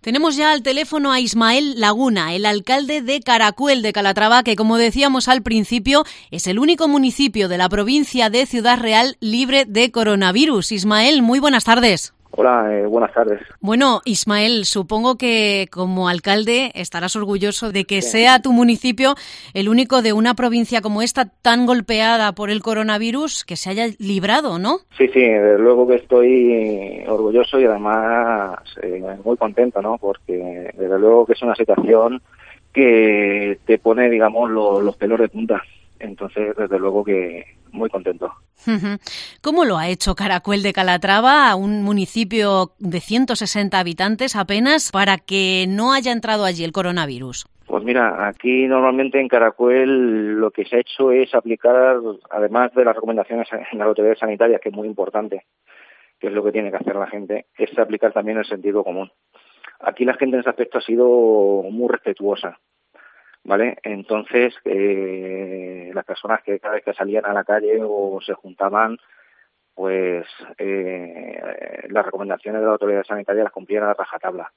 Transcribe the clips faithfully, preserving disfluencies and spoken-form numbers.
Tenemos ya al teléfono a Ismael Laguna, el alcalde de Caracuel de Calatrava, que como decíamos al principio, es el único municipio de la provincia de Ciudad Real libre de coronavirus. Ismael, muy buenas tardes. Hola, eh, buenas tardes. Bueno, Ismael, supongo que como alcalde estarás orgulloso de que sea tu municipio el único de una provincia como esta tan golpeada por el coronavirus que se haya librado, ¿no? Sí, sí, desde luego que estoy orgulloso y además eh, muy contento, ¿no? Porque desde luego que es una situación que te pone, digamos, lo, los pelos de punta. Entonces, desde luego que muy contento. ¿Cómo lo ha hecho Caracuel de Calatrava, un municipio de ciento sesenta habitantes apenas, para que no haya entrado allí el coronavirus? Pues mira, aquí normalmente en Caracuel lo que se ha hecho es aplicar, además de las recomendaciones en las autoridades sanitarias, que es muy importante, que es lo que tiene que hacer la gente, es aplicar también el sentido común. Aquí la gente en ese aspecto ha sido muy respetuosa, ¿vale? Entonces, eh, las personas que cada vez que salían a la calle o se juntaban, pues eh, las recomendaciones de la autoridad sanitaria las cumplían a la rajatabla.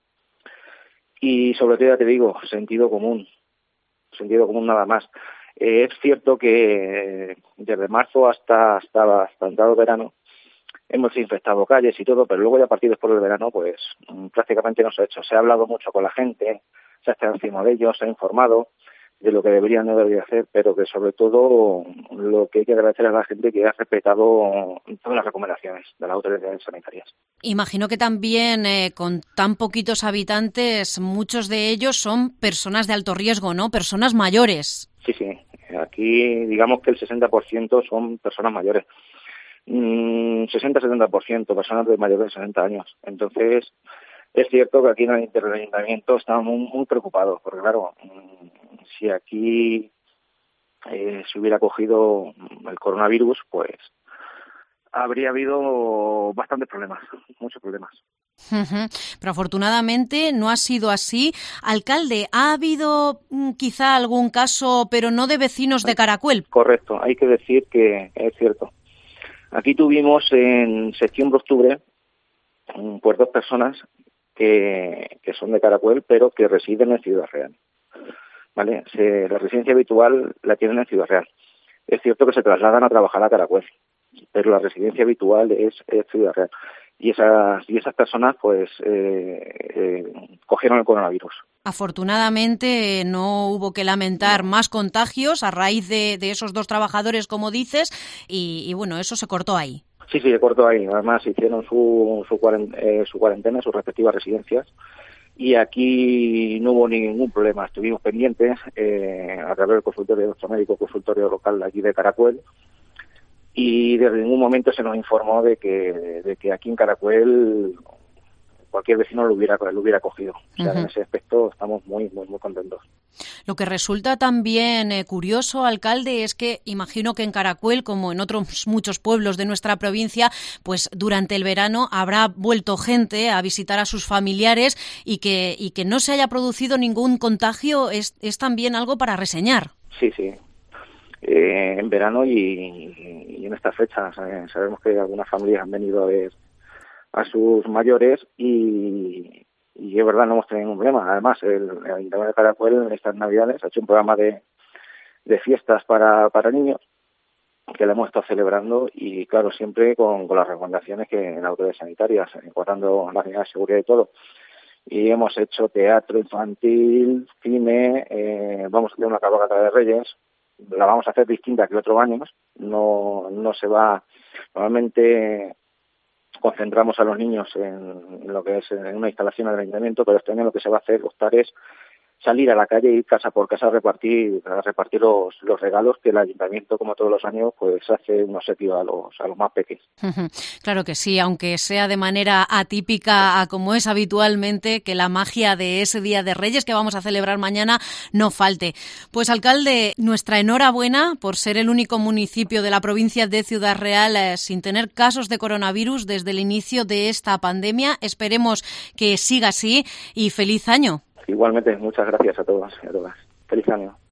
Y sobre todo, ya te digo, sentido común, sentido común nada más. Eh, es cierto que desde marzo hasta hasta, hasta entrado el verano hemos infectado calles y todo, pero luego ya a partir después del verano, pues prácticamente no se ha hecho. Se ha hablado mucho con la gente, se ha estado encima de ellos, se ha informado de lo que deberían o no deberían hacer, pero que sobre todo lo que hay que agradecer a la gente que ha respetado todas las recomendaciones de las autoridades sanitarias. Imagino que también eh, con tan poquitos habitantes, muchos de ellos son personas de alto riesgo, ¿no? Personas mayores. Sí, sí. Aquí digamos que el sesenta por ciento son personas mayores. sesenta a setenta por ciento personas de mayores de sesenta años. Entonces, es cierto que aquí en el ayuntamiento estamos muy, muy preocupados, porque claro, si aquí eh, se hubiera cogido el coronavirus, pues habría habido bastantes problemas, muchos problemas. Pero afortunadamente no ha sido así. Alcalde, ¿ha habido quizá algún caso, pero no de vecinos de Caracuel? Correcto, hay que decir que es cierto. Aquí tuvimos en septiembre-octubre pues dos personas que, que son de Caracuel, pero que residen en Ciudad Real. ¿Vale? Se, la residencia habitual la tienen en Ciudad Real. Es cierto que se trasladan a trabajar a Caracuel, pero la residencia habitual es, es Ciudad Real. Y esas, y esas personas pues eh, eh, cogieron el coronavirus. Afortunadamente no hubo que lamentar más contagios a raíz de, de esos dos trabajadores, como dices, y, y bueno, eso se cortó ahí. Sí, sí, se cortó ahí. Además hicieron su, su, cuarentena, eh, su cuarentena en sus respectivas residencias y aquí no hubo ningún problema. Estuvimos pendientes eh, a través del consultorio de nuestro médico, consultorio local de aquí de Caracuel, y desde ningún momento se nos informó de que, de que aquí en Caracuel cualquier vecino lo hubiera, lo hubiera cogido. O sea, uh-huh. En ese aspecto estamos muy, muy, muy contentos. Lo que resulta también eh, curioso, alcalde, es que imagino que en Caracuel, como en otros muchos pueblos de nuestra provincia, pues durante el verano habrá vuelto gente a visitar a sus familiares y que, y que no se haya producido ningún contagio es, es también algo para reseñar. Sí, sí. Eh, en verano y, y en estas fechas eh, sabemos que algunas familias han venido a ver a sus mayores y, y es verdad, no hemos tenido ningún problema. Además, el, el Ayuntamiento de Caracuel en estas Navidades ha hecho un programa de, de fiestas para, para niños que lo hemos estado celebrando y, claro, siempre con, con las recomendaciones que en las autoridades sanitarias, guardando las medidas de seguridad y todo. Y hemos hecho teatro infantil, cine, eh, vamos a hacer una cabalgata de Reyes, la vamos a hacer distinta que otros años, no, no se va, normalmente concentramos a los niños en lo que es en una instalación del ayuntamiento, pero este año lo que se va a hacer, optar es salir a la calle, ir casa por casa a repartir, a repartir los, los regalos que el ayuntamiento, como todos los años, pues hace un obsequio a los, a los más pequeños. Claro que sí, aunque sea de manera atípica a como es habitualmente, que la magia de ese Día de Reyes que vamos a celebrar mañana no falte. Pues, alcalde, nuestra enhorabuena por ser el único municipio de la provincia de Ciudad Real eh, sin tener casos de coronavirus desde el inicio de esta pandemia. Esperemos que siga así y feliz año. Igualmente, muchas gracias a todos y a todas. Feliz año.